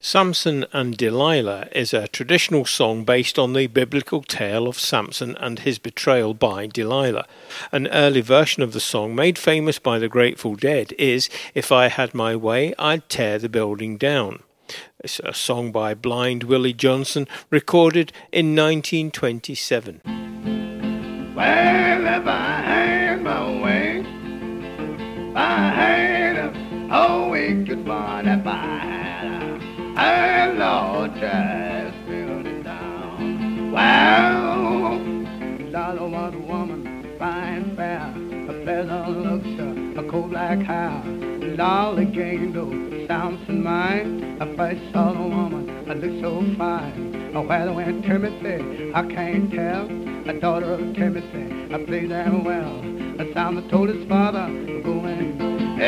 Samson and Delilah is a traditional song based on the biblical tale of Samson and his betrayal by Delilah. An early version of the song, made famous by the Grateful Dead, is "If I Had My Way, I'd Tear the Building Down." It's a song by Blind Willie Johnson, recorded in 1927. Well, if I had my way, if I had a wicked one, if I had Lord, just build it down. Well, Dollar was a woman, fine, fair, a pleasant looks, a coal black hair. Dollar gained those Samson mine. I first saw the woman, I looked so fine. Where went Timothy, I can't tell. A daughter of Timothy, I played them well. Samson told his father, go and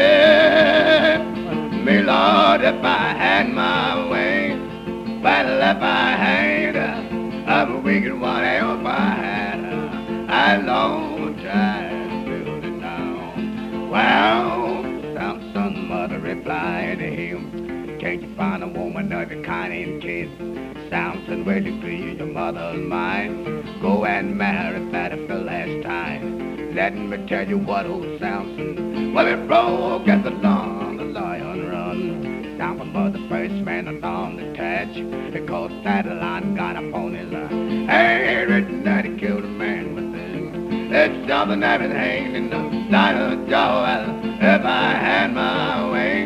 help me, Lord, if I had my way. Well, if I had a wicked one, if I had a long time build it down. Well, Samson's mother replied to him, can't you find a woman of your kind and kin? Samson, will you please your mother's mind? Go and marry Fatty for the last time. Let me tell you what old Samson, well, it broke at the lawn, the lion run. Samson was the first man on the touch, because that lion got up on his head, written that he killed a man with it. It's something that been hanging in the light of the jaw. If I had my way,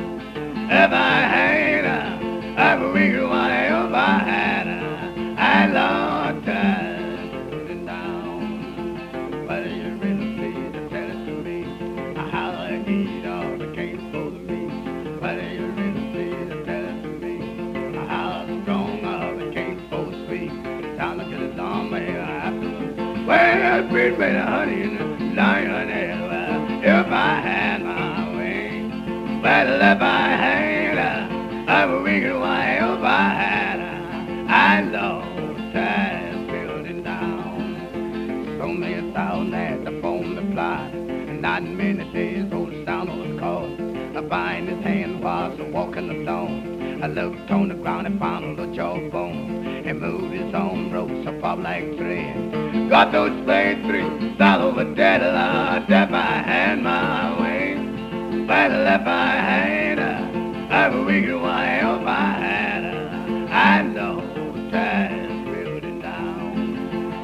if I had a wicked one, if I had I Lord, put it down. But you really please to tell it to me, how I need all the cane for me. But you really please to tell it to me, how strong all the cane for sweet. Down to the long way afterwards. Well, I breed by the honey and the lion, if I had my way. Well, if I had a wicked one, if I had I Lord, time building down. So many thousand at the phone reply, and not in many days old sound was called. I find his hand was walking alone. I looked on the ground and found a jawbone, and moved his own ropes up like thread. Got those spades $3 over dead, Lord, if I had my way. Well, if I had a wicked one, if I had I know time building down.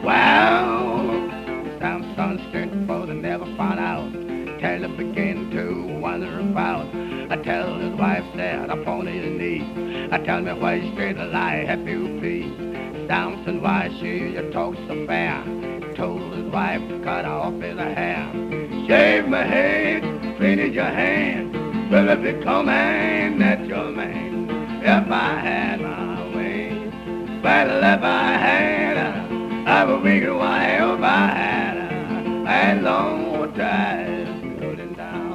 Well, Samson stood for the never found out, till he began to wonder about. I tell his wife said upon his knee, I tell me why straight a lie have you be. Samson, why she you talk so fair? Told his wife to cut off his hair. Shave my head, clean your hand. Will it become man that your man? If I had my way. Well, if I had a wicked one, if I had a long time building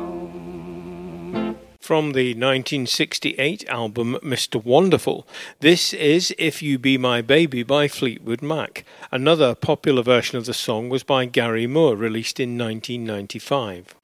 down. From the 1968 album Mr. Wonderful, this is If You Be My Baby by Fleetwood Mac. Another popular version of the song was by Gary Moore, released in 1995.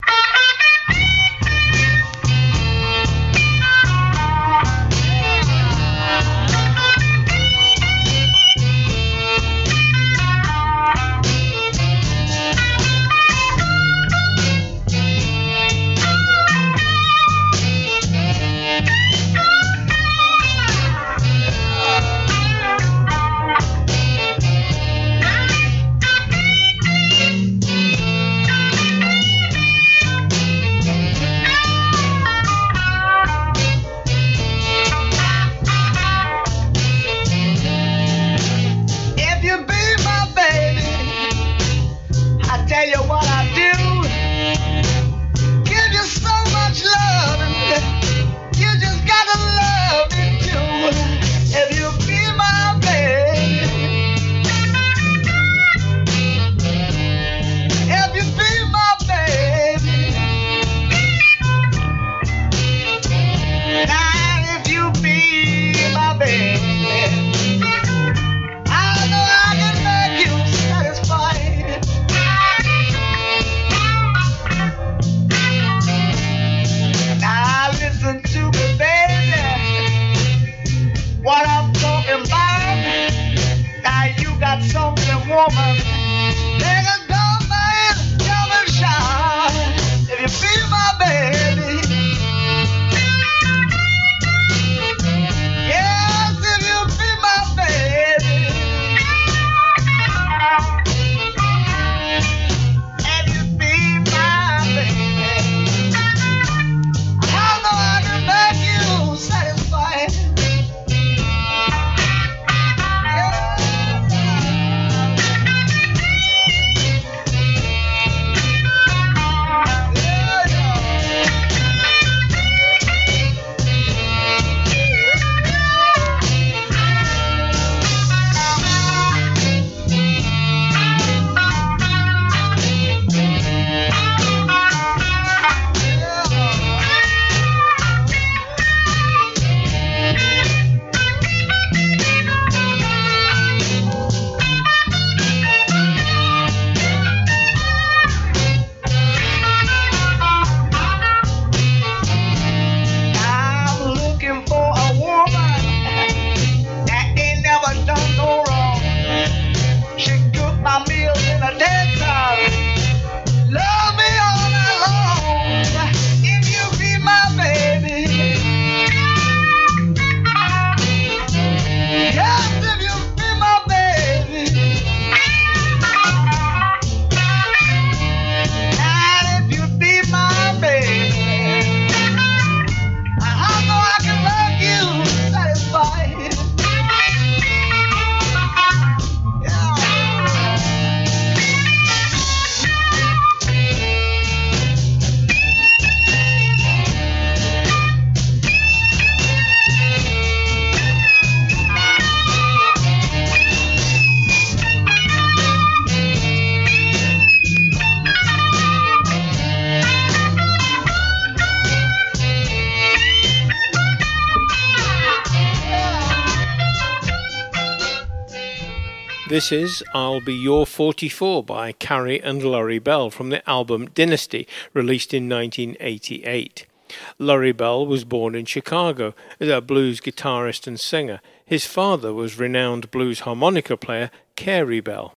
woman, take a gun, man, jump and shout. If you feel my baby, yes, if you feel my baby, if you feel my baby, I know I can make you satisfied. This is I'll Be Your 44 by Carrie and Laurie Bell from the album Dynasty, released in 1988. Laurie Bell was born in Chicago as a blues guitarist and singer. His father was renowned blues harmonica player Carey Bell.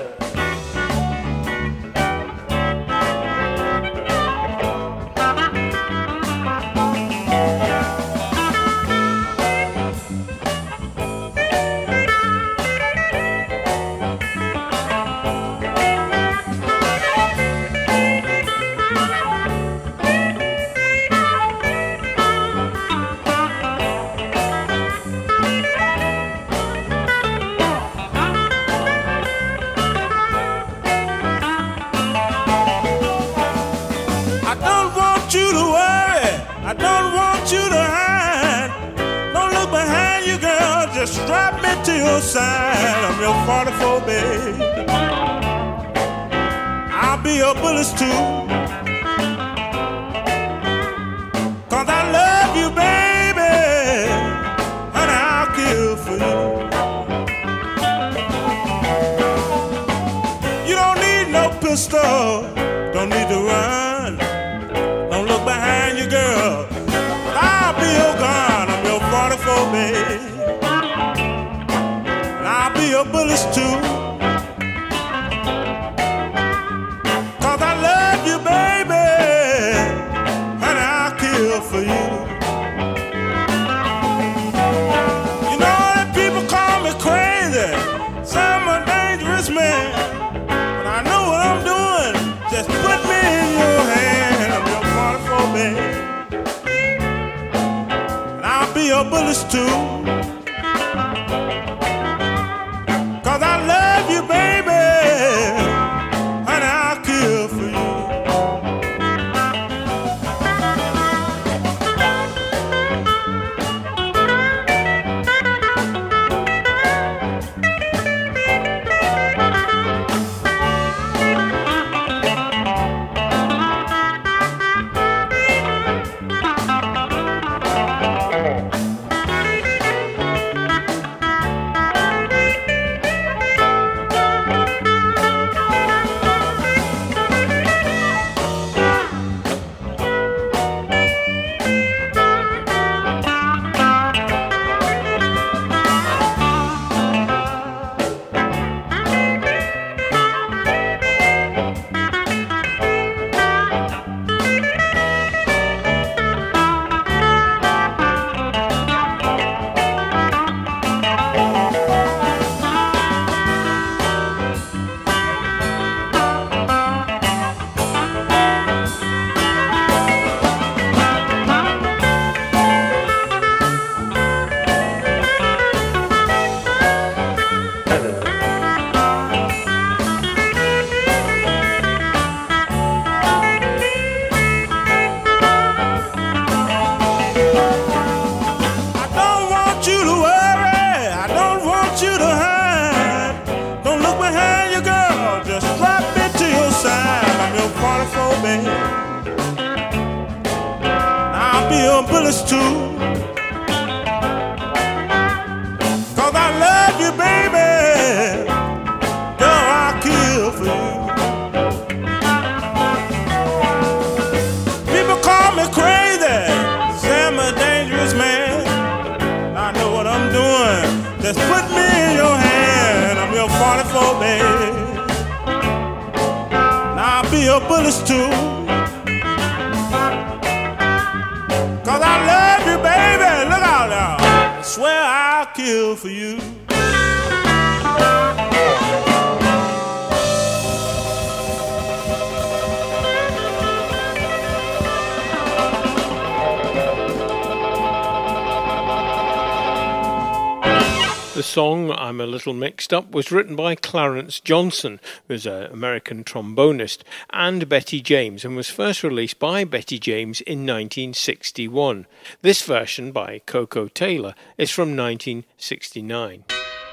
Just strap me to your side. I'm your 44, babe. I'll be your bullets too. 'Cause I love you, baby. Honey, I'll kill for you. You don't need no pistol. Don't need to run. Don't look behind you, girl. But I'll be your gun. I'm your 44, babe. Your bullets too. 'Cause I love you, baby. Honey, I'll kill for you. You know that people call me crazy, some a dangerous man, but I know what I'm doing. Just put me in your hand. I'm your 44, baby. And I'll be your bullets too. man. I'll be your bullets too. 'Cause I love you, baby. Girl, I'll kill for you. People call me crazy, say I'm a dangerous man. I know what I'm doing. Just put me in your hand. I'm your 44, baby. I'll be your bullets too. 'Cause I love you, baby. Look out now. I swear I'll kill for you. The song I'm a Little Mixed Up was written by Clarence Johnson, who's an American trombonist, and Betty James, and was first released by Betty James in 1961. This version by Coco Taylor is from 1969.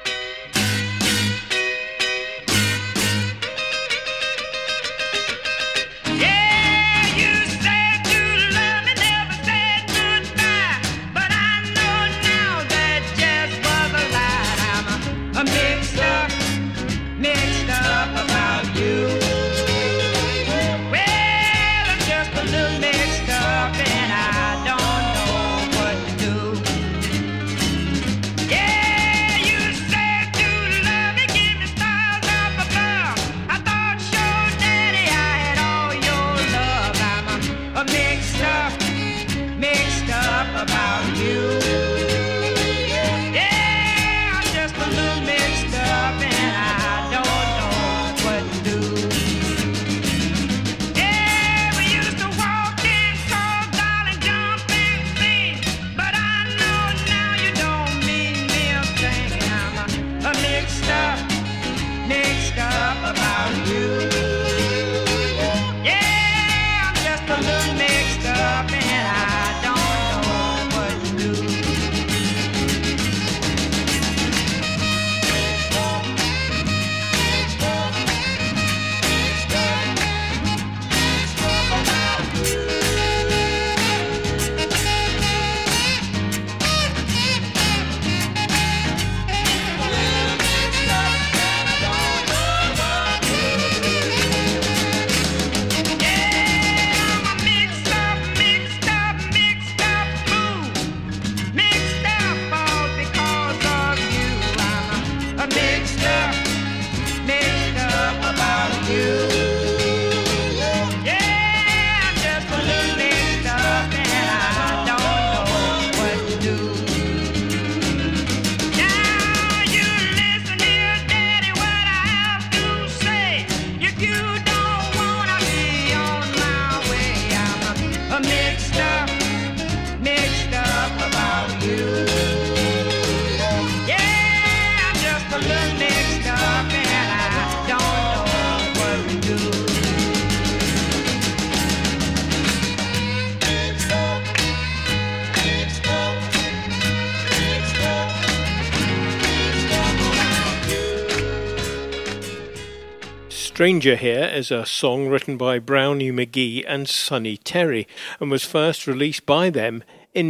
Stranger Here is a song written by Brownie McGhee and Sonny Terry and was first released by them in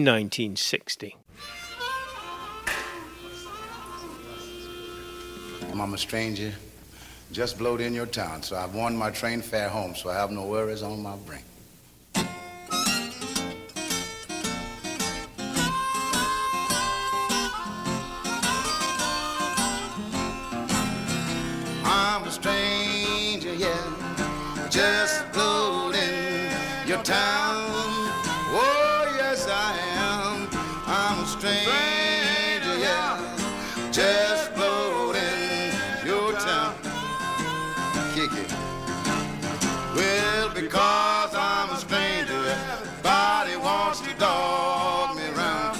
1960. I'm a stranger, just blowed in your town, so I've won my train fare home, so I have no worries on my brain. I'm a stranger, yeah, just blowed in your town. Oh, yes, I am. I'm a stranger, yeah, just blowed in your town. Kick it. Well, because I'm a stranger, everybody wants to dog me around.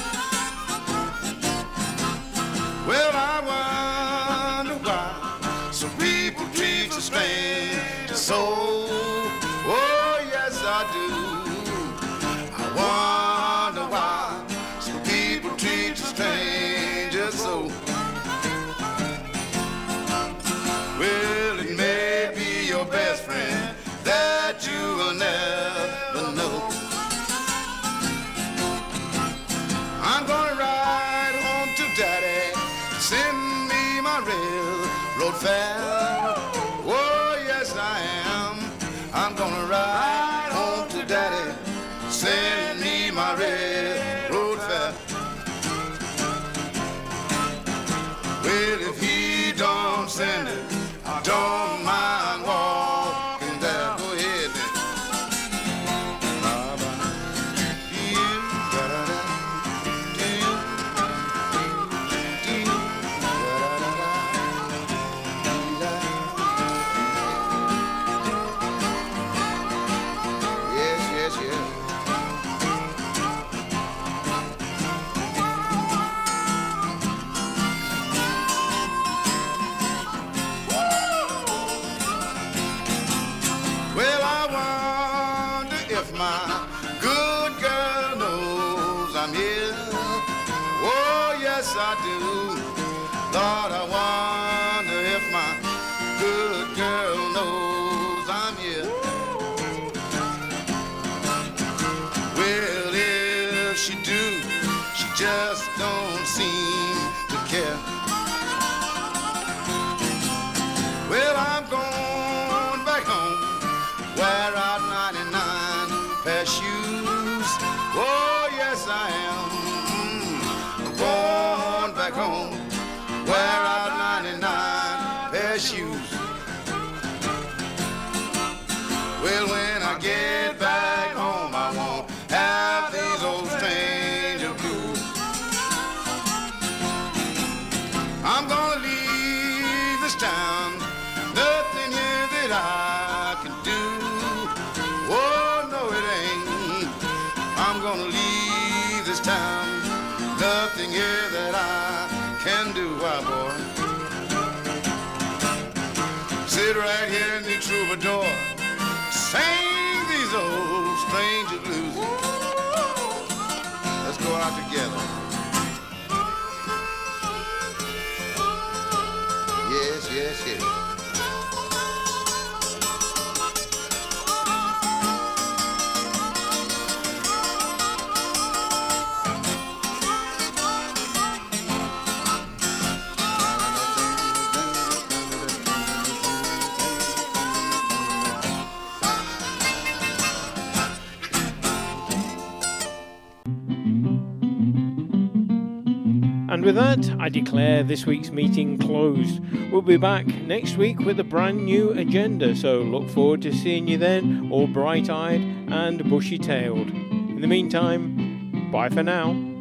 Well, I wonder why some people treat a stranger so. Oh, yes, I do. I wonder why some people treat a stranger so. Well, it may be your best friend that you road fair. Oh, yes, I am. I'm gonna ride home to Daddy. Send me my railroad fare. Well, if he don't send it, I don't mind walking there. Go ahead then. I do. Lord, I wonder if my good girl knows I'm here. Well, if she do, she just don't seem to care. Well, I'm going back home, wear out 99 pair of shoes. Oh, yes, I am. Going back home, wear out 99 pair of shoes. Well, when I get back home, I won't have these old stranger blues. I'm gonna leave this town, nothing here that I can do. Oh, no, it ain't. I'm gonna leave this town, nothing here that I can do, why, boy? Sit right here in the troubadour, sing these old stranger blues. Let's go out together. Yes, yes, yes. And with that, I declare this week's meeting closed. We'll be back next week with a brand new agenda, so look forward to seeing you then, all bright-eyed and bushy-tailed. In the meantime, bye for now.